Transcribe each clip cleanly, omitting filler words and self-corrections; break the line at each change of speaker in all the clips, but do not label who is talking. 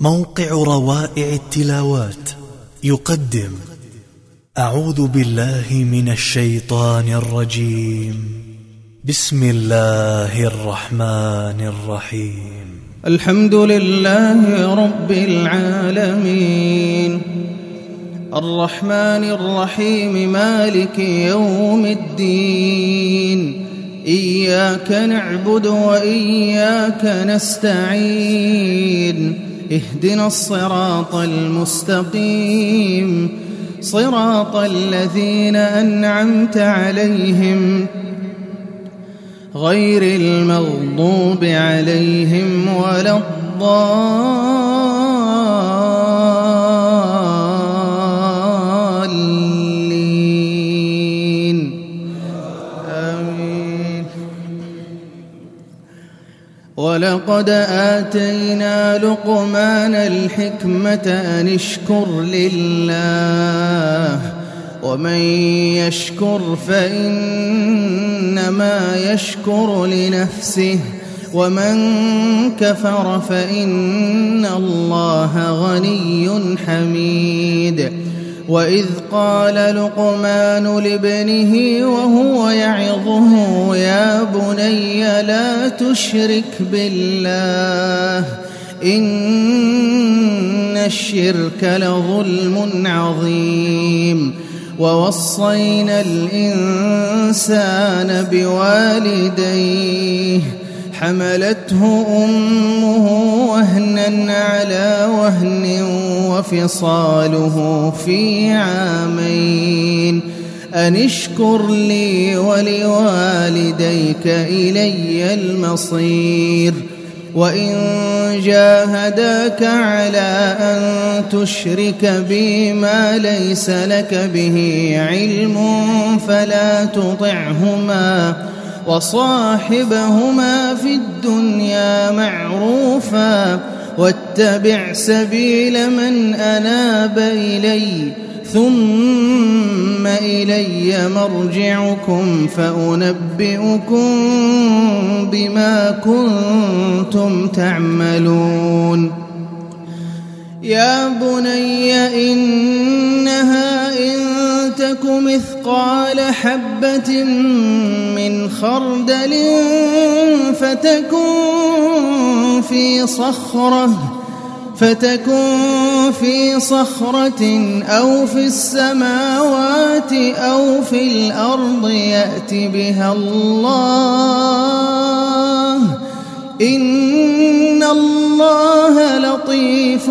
موقع روائع التلاوات يقدم أعوذ بالله من الشيطان الرجيم. بسم الله الرحمن الرحيم.
الحمد لله رب العالمين الرحمن الرحيم مالك يوم الدين. إياك نعبد وإياك نستعين. اهدنا الصراط المستقيم صراط الذين أنعمت عليهم غير المغضوب عليهم ولا الضالين. آمين. ولقد آتينا لقمان الحكمة أن اشكر لله ومن يشكر فإنما يشكر لنفسه ومن كفر فإن الله غني حميد. وإذ قال لقمان لابنه وهو يعظه يا بني لا تشرك بالله إن الشرك لظلم عظيم. ووصينا الإنسان بوالديه حملته أمه وهنا على وهن وفصاله في عامين أن اشكر لي ولوالديك إلي المصير. وإن جاهداك على أن تشرك بي ما ليس لك به علم فلا تطعهما وصاحبهما في الدنيا معروفا واتبع سبيل من أناب إلي ثم إلي مرجعكم فأنبئكم بما كنتم تعملون. يا بني إنها إن تك مثقال حبة من خردل فتكن في صخرة أو في السماوات أو في الأرض يأت بها الله إن الله لطيف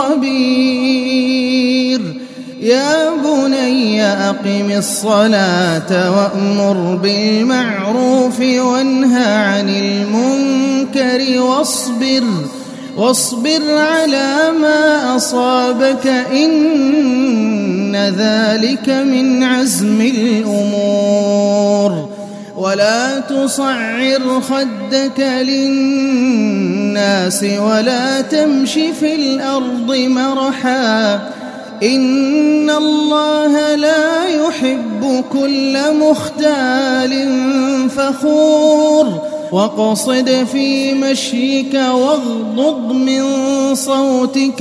خبير. يا بني أقم الصلاة وأمر بالمعروف وانه عن المنكر واصبر على ما أصابك إن ذلك من عزم الأمور. ولا تصعر خدك للناس ولا تمش في الأرض مرحا إن الله لا يحب كل مختال فخور. واقصد في مشيك واغضض من صوتك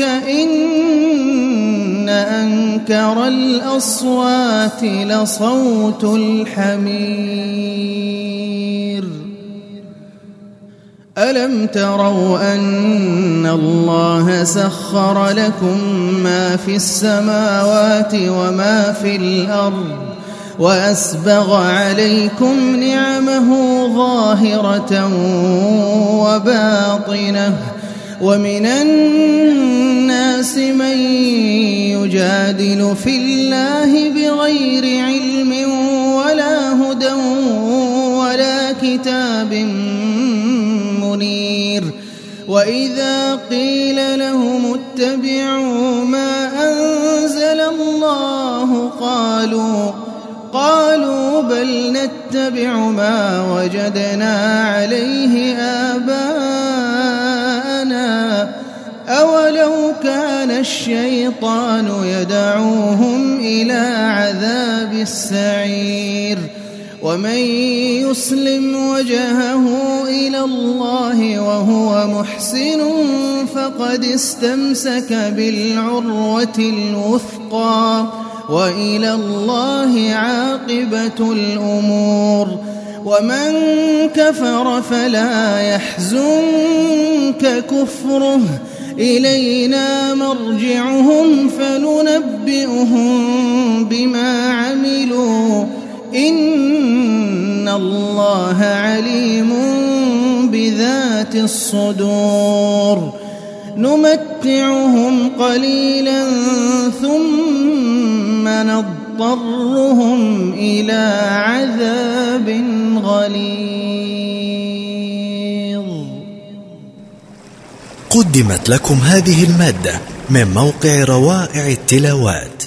إن أنكر الأصوات لصوت الحمير. ألم تروا أن الله سخر لكم ما في السماوات وما في الأرض وأسبغ عليكم نعمه ظاهرة وباطنة ومن الناس من يجادل في الله بغير علم ولا هدى ولا كتاب منير. وإذا قيل لهم اتبعوا ما أنزل الله قالوا بل نتبع ما وجدنا عليه آباءنا أولو كان الشيطان يدعوهم إلى عذاب السعير. ومن يسلم وجهه إلى الله وهو محسن فقد استمسك بالعروة الوثقى وإلى الله عاقبة الأمور. ومن كفر فلا يحزنك كفره إلينا مرجعهم فننبئهم بما عملوا إن الله عليم بذات الصدور. نمتعهم قليلا ثم نضطرهم إلى عذاب غليظ.
قدمت لكم هذه المادة من موقع روائع التلاوات.